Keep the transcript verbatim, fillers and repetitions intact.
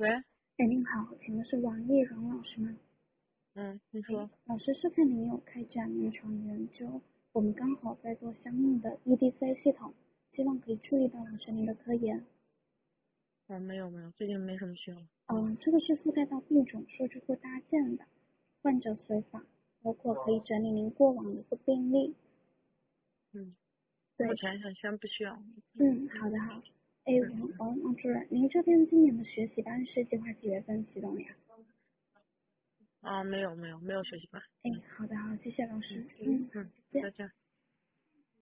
喂， 哎，您好，请问是王艺荣老师吗？ 嗯，你哎， 说， 老师是看您有开展临床研究，我们刚好在做相应的 E D C 系统，希望可以注意到老师您的科研。 哦，没有没有，最近没什么需要。 嗯，这个是覆盖到病种数据库搭建的，患者随访，包括可以整理您过往的一个病例。 嗯，目对， 前先先不需要。 嗯，好的好。哎， 嗯， 王王王主任，您这边今年的学习班是计划几月份启动呀？ 啊，没有没有没有学习班。 哎， 嗯好的好，谢谢老师。 嗯嗯， 嗯， 再见。 再见。